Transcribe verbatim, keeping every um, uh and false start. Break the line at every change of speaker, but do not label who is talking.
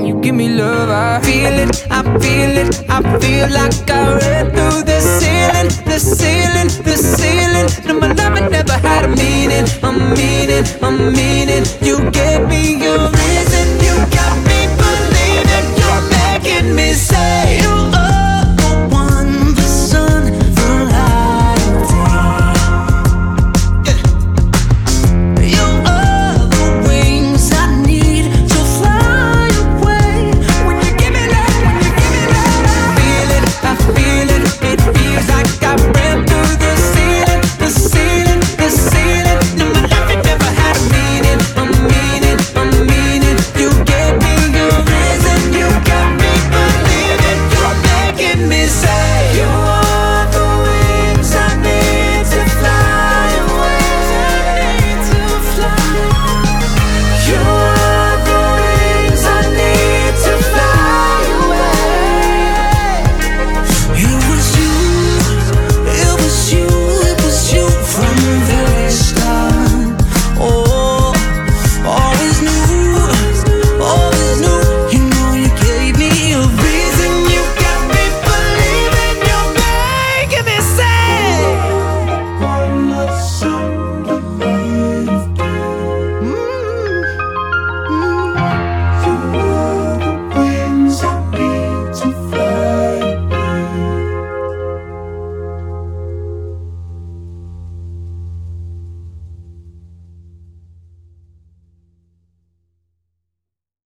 you give me love, I feel it, I feel it, I feel like I read through the ceiling, the ceiling, the ceiling. No, my love it never had a meaning, a meaning, a meaning. You gave me a reason.